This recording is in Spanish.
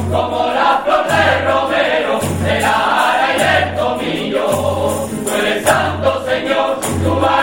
como la flor del romero, del ara y del tomillo. Tú eres santo, Señor, tú vas